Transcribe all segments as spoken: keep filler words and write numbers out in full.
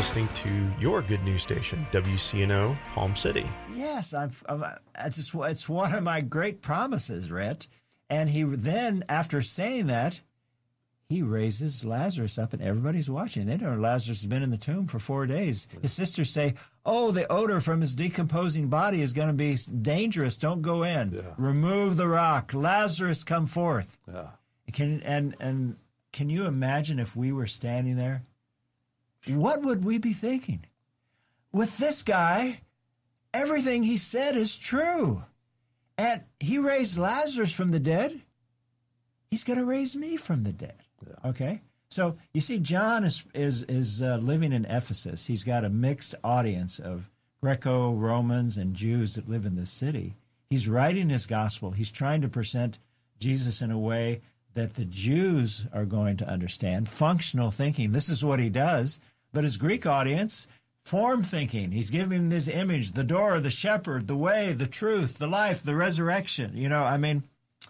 listening to your good news station, W C N O, Palm City. Yes, I've, I've, it's, just, it's one of my great promises, Rhett. And he then, after saying that, he raises Lazarus up, and everybody's watching. They know Lazarus has been in the tomb for four days. His sisters say, oh, the odor from his decomposing body is going to be dangerous. Don't go in. Yeah. Remove the rock. Lazarus, come forth. Yeah. Can, and, and can you imagine if we were standing there? What would we be thinking? With this guy, everything he said is true. And he raised Lazarus from the dead. He's going to raise me from the dead. Yeah. Okay? So you see, John is is is uh, living in Ephesus. He's got a mixed audience of Greco-Romans and Jews that live in this city. He's writing his gospel. He's trying to present Jesus in a way that the Jews are going to understand. Functional thinking. This is what he does. But his Greek audience, form thinking. He's giving this image, the door, the shepherd, the way, the truth, the life, the resurrection. You know, I mean,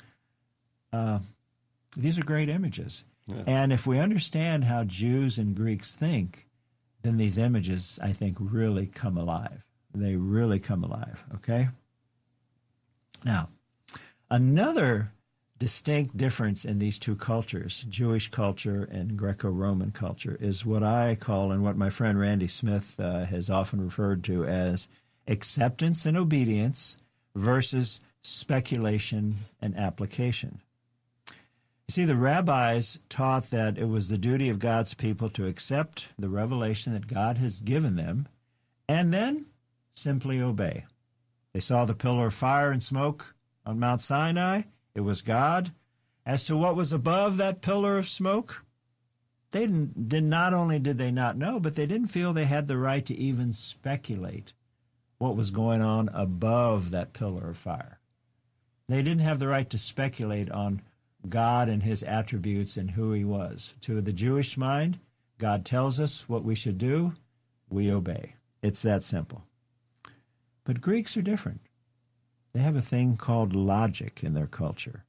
uh, these are great images. Yeah. And if we understand how Jews and Greeks think, then these images, I think, really come alive. They really come alive, okay? Now, another distinct difference in these two cultures, Jewish culture and Greco-Roman culture, is what I call, and what my friend Randy Smith uh, has often referred to as acceptance and obedience versus speculation and application. You see, the rabbis taught that it was the duty of God's people to accept the revelation that God has given them and then simply obey. They saw the pillar of fire and smoke on Mount Sinai. It was God. As to what was above that pillar of smoke, they didn't, did not only did they not know, but they didn't feel they had the right to even speculate what was going on above that pillar of fire. They didn't have the right to speculate on God and his attributes and who he was. To the Jewish mind, God tells us what we should do, we obey. It's that simple. But Greeks are different. They have a thing called logic in their culture.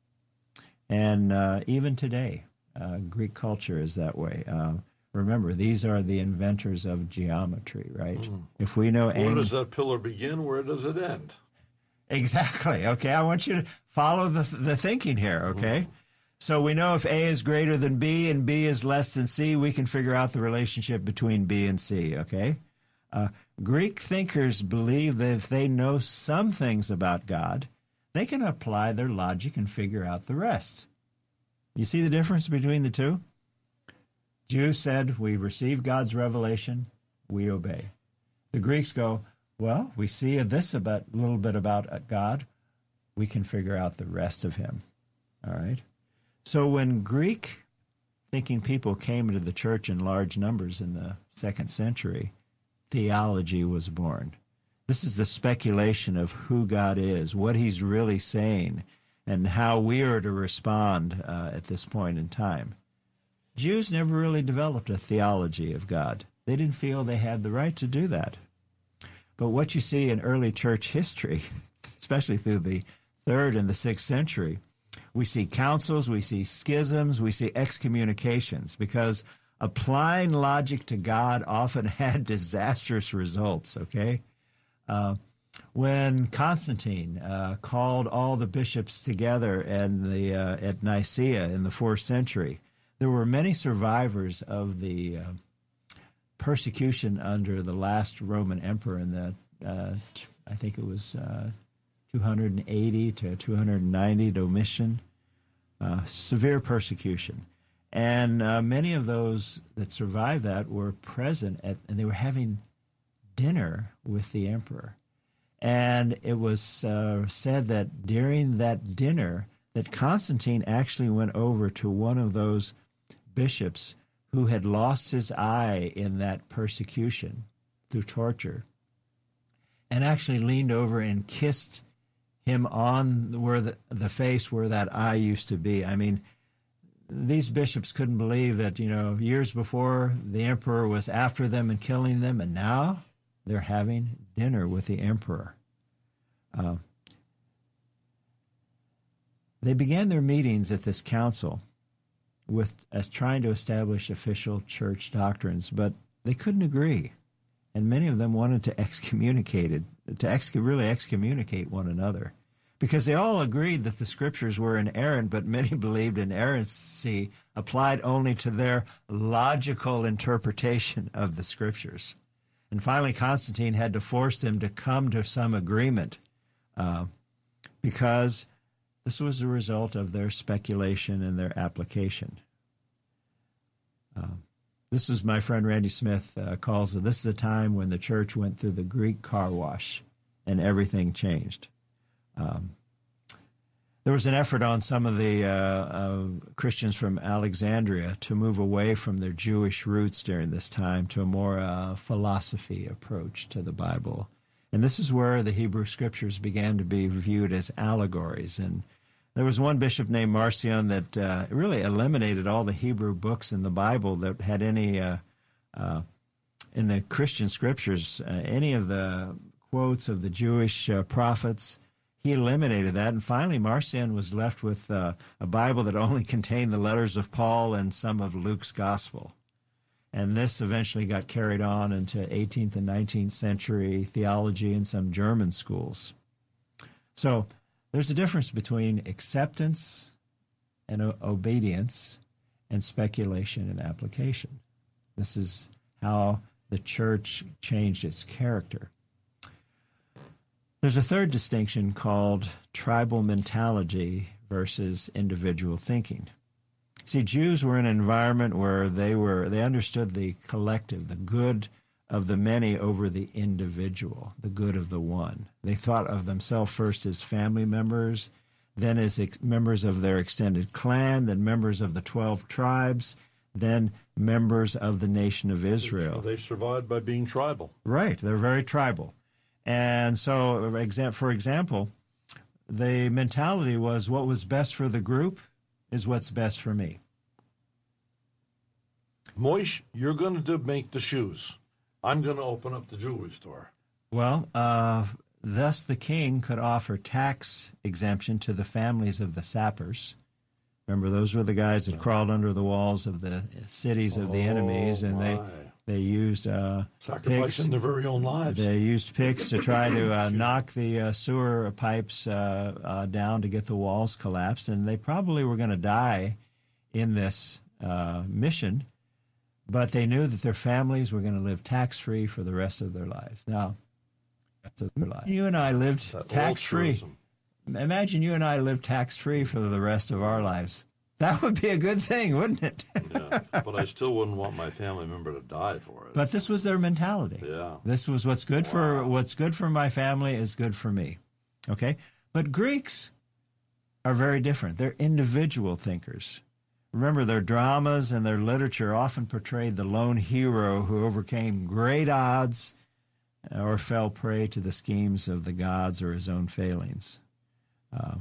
And uh, even today, uh, Greek culture is that way. Uh, remember, these are the inventors of geometry, right? Mm. If we know... Where ang- does that pillar begin? Where does it end? Exactly. Okay, I want you to follow the, the thinking here, okay? Mm. So we know if A is greater than B and B is less than C, we can figure out the relationship between B and C, okay? Uh, Greek thinkers believe that if they know some things about God, they can apply their logic and figure out the rest. You see the difference between the two? Jews said, we receive God's revelation, we obey. The Greeks go, well, we see this about a little bit about God, we can figure out the rest of him. All right? So when Greek-thinking people came into the church in large numbers in the second century, theology was born. This is the speculation of who God is, what he's really saying, and how we are to respond uh, at this point in time. Jews never really developed a theology of God. They didn't feel they had the right to do that. But what you see in early church history, especially through the third and the sixth century, we see councils, we see schisms, we see excommunications, because applying logic to God often had disastrous results, okay? Uh, when Constantine uh, called all the bishops together in the, uh, at Nicaea in the fourth century, there were many survivors of the uh, persecution under the last Roman emperor in the, uh, I think it was uh, two hundred eighty to two hundred ninety, Domitian, uh, severe persecution. And uh, many of those that survived that were present, at, and they were having dinner with the emperor. And it was uh, said that during that dinner, that Constantine actually went over to one of those bishops who had lost his eye in that persecution through torture, and actually leaned over and kissed him on where the, the face where that eye used to be. I mean, these bishops couldn't believe that, you know, years before the emperor was after them and killing them, and now they're having dinner with the emperor. Uh, they began their meetings at this council with as trying to establish official church doctrines, but they couldn't agree. And many of them wanted to excommunicate it, to ex- really excommunicate one another. Because they all agreed that the scriptures were inerrant, but many believed inerrancy applied only to their logical interpretation of the scriptures. And finally, Constantine had to force them to come to some agreement uh, because this was the result of their speculation and their application. Uh, this is my friend Randy Smith uh, calls it, this is a time when the church went through the Greek car wash and everything changed. Um, there was an effort on some of the uh, uh, Christians from Alexandria to move away from their Jewish roots during this time to a more uh, philosophy approach to the Bible. And this is where the Hebrew Scriptures began to be viewed as allegories. And there was one bishop named Marcion that uh, really eliminated all the Hebrew books in the Bible that had any, uh, uh, in the Christian Scriptures, uh, any of the quotes of the Jewish uh, prophets. He eliminated that, and finally Marcion was left with uh, a Bible that only contained the letters of Paul and some of Luke's Gospel. And this eventually got carried on into eighteenth and nineteenth century theology in some German schools. So there's a difference between acceptance and o- obedience and speculation and application. This is how the church changed its character. There's a third distinction called tribal mentality versus individual thinking. See, Jews were in an environment where they were they understood the collective, the good of the many over the individual, the good of the one. They thought of themselves first as family members, then as ex- members of their extended clan, then members of the twelve tribes, then members of the nation of Israel. They survived by being tribal. Right, they're very tribal. And so, for example, the mentality was what was best for the group is what's best for me. Moish, you're going to make the shoes. I'm going to open up the jewelry store. Well, uh, thus the king could offer tax exemption to the families of the sappers. Remember, those were the guys that crawled under the walls of the cities of the enemies, and they they used uh, sacrificing picks. their very own lives. They used picks to try to uh, knock the uh, sewer pipes uh, uh, down to get the walls collapsed, and they probably were going to die in this uh, mission, but they knew that their families were going to live tax-free for the rest of their lives. Now, their lives. You and I lived That tax-free. Imagine you and I lived tax-free for the rest of our lives. That would be a good thing, wouldn't it? Yeah, but I still wouldn't want my family member to die for it. But this was their mentality. Yeah. This was what's good Wow. for what's good for my family is good for me. Okay? But Greeks are very different. They're individual thinkers. Remember, their dramas and their literature often portrayed the lone hero who overcame great odds or fell prey to the schemes of the gods or his own failings. Uh,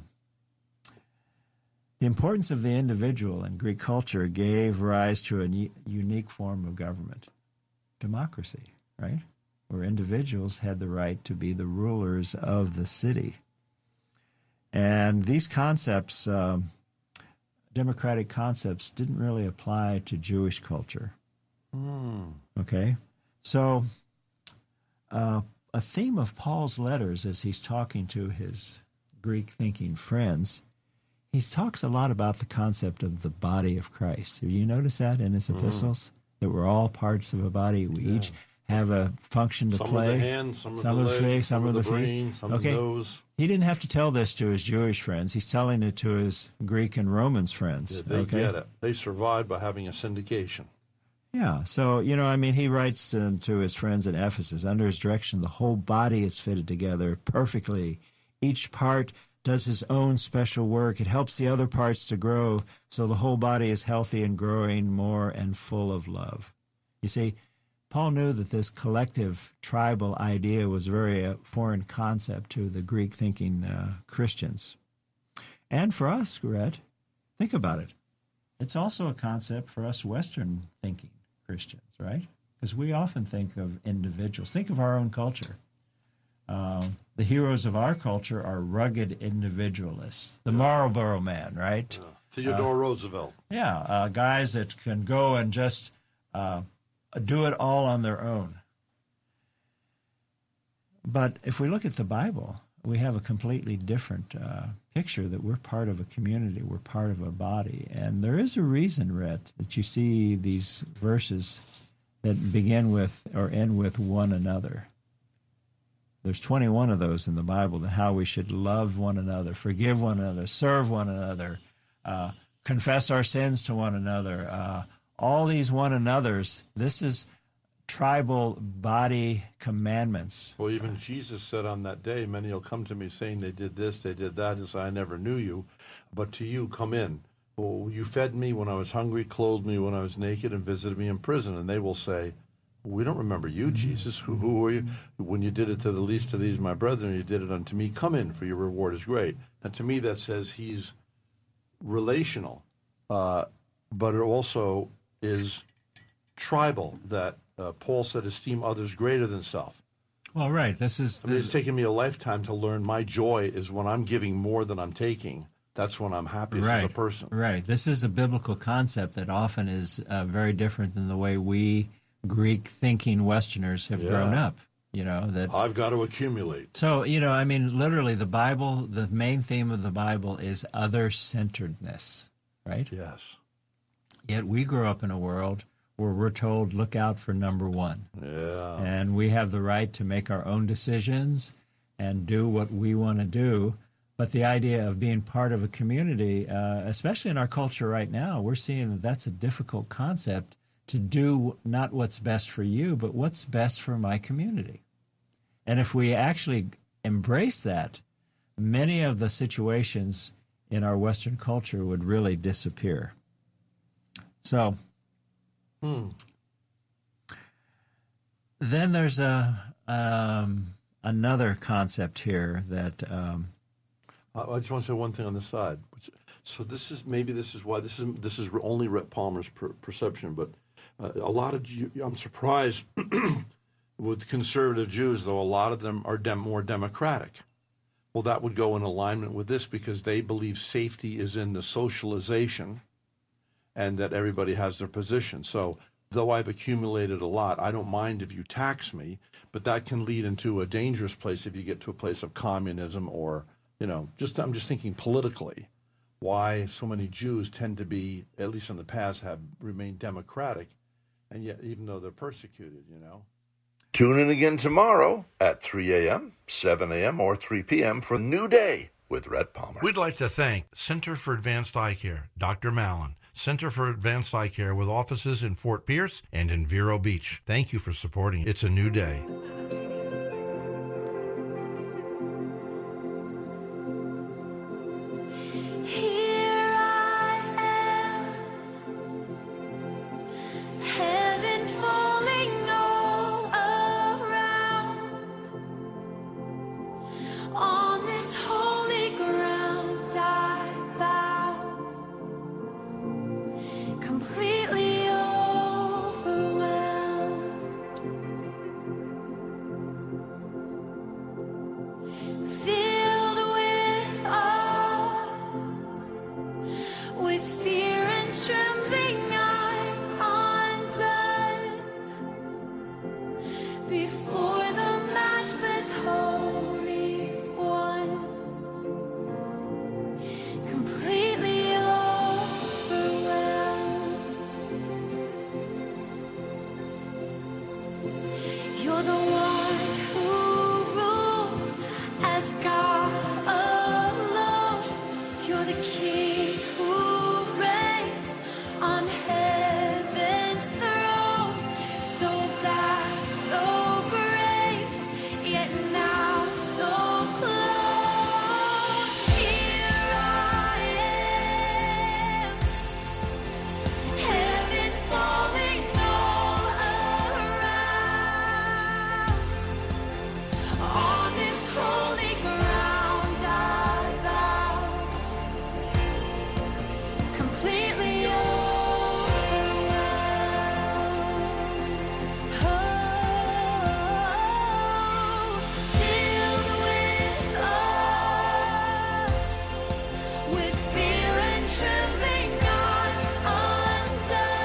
the importance of the individual in Greek culture gave rise to a u- unique form of government, democracy, right? Where individuals had the right to be the rulers of the city. And these concepts, um, democratic concepts, didn't really apply to Jewish culture. Mm. Okay? So uh, a theme of Paul's letters as he's talking to his Greek-thinking friends, he talks a lot about the concept of the body of Christ. Have you noticed that in his epistles? Mm. That we're all parts of a body. We yeah. each have a function to some play. Some of the hands, some, some of the legs, legs, some, some of the, the brain, feet. some okay. of the nose. He didn't have to tell this to his Jewish friends. He's telling it to his Greek and Romans friends. Yeah, they okay? get it. They survived by having a syndication. Yeah, so, you know, I mean, he writes to, to his friends in Ephesus, under his direction, the whole body is fitted together perfectly. Each part does his own special work. It helps the other parts to grow, so the whole body is healthy and growing more and full of love. You see, Paul knew that this collective tribal idea was very a foreign concept to the Greek-thinking uh, Christians. And for us, Gret, think about it. It's also a concept for us Western-thinking Christians, right? Because we often think of individuals. Think of our own culture. Um, the heroes of our culture are rugged individualists. The yeah. Marlboro Man, right? Yeah. Theodore uh, Roosevelt. Yeah, uh, guys that can go and just uh, do it all on their own. But if we look at the Bible, we have a completely different uh, picture that we're part of a community, we're part of a body. And there is a reason, Rhett, that you see these verses that begin with or end with one another. There's twenty-one of those in the Bible, that how we should love one another, forgive one another, serve one another, uh, confess our sins to one another. Uh, all these one another's, this is tribal body commandments. Well, even Jesus said on that day, many will come to me saying they did this, they did that, and say, I never knew you, but to you come in. Well, you fed me when I was hungry, clothed me when I was naked, and visited me in prison. And they will say, we don't remember you, Jesus. Who, who were you? When you did it to the least of these, my brethren, you did it unto me. Come in, for your reward is great. And to me, that says he's relational, uh, but it also is tribal, that uh, Paul said, esteem others greater than self. Well, right. This is the... I mean, it's taken me a lifetime to learn my joy is when I'm giving more than I'm taking. That's when I'm happiest right. as a person. Right. This is a biblical concept that often is uh, very different than the way we Greek-thinking Westerners have Yeah. grown up. You know that I've got to accumulate. So, you know, I mean, literally, the Bible, the main theme of the Bible is other-centeredness, right? Yes. Yet we grew up in a world where we're told, look out for number one. Yeah. And we have the right to make our own decisions and do what we want to do. But the idea of being part of a community, uh, especially in our culture right now, we're seeing that that's a difficult concept, to do not what's best for you, but what's best for my community. And if we actually embrace that, many of the situations in our Western culture would really disappear. So, Hmm. then there's a um, another concept here that... Um, I just want to say one thing on the side. So this is maybe this is why this is this is only Rhett Palmer's per, perception, but uh, a lot of Jew, I'm surprised with conservative Jews, though a lot of them are dem, more democratic. Well, that would go in alignment with this because they believe safety is in the socialization, and that everybody has their position. So though I've accumulated a lot, I don't mind if you tax me, but that can lead into a dangerous place if you get to a place of communism or, you know, just I'm just thinking politically, why so many Jews tend to be, at least in the past, have remained democratic, and yet even though they're persecuted, you know. Tune in again tomorrow at three a.m., seven a.m., or three p.m. for a new day with Rhett Palmer. We'd like to thank Center for Advanced Eye Care, Doctor Mallon, Center for Advanced Eye Care with offices in Fort Pierce and in Vero Beach. Thank you for supporting It's a New Day. Here I am, heaven falling all around. On this holy ground I bow, completely overwhelmed. Filled with awe, with fear and trembling I'm undone before the matchless Holy One, completely overwhelmed. You're the one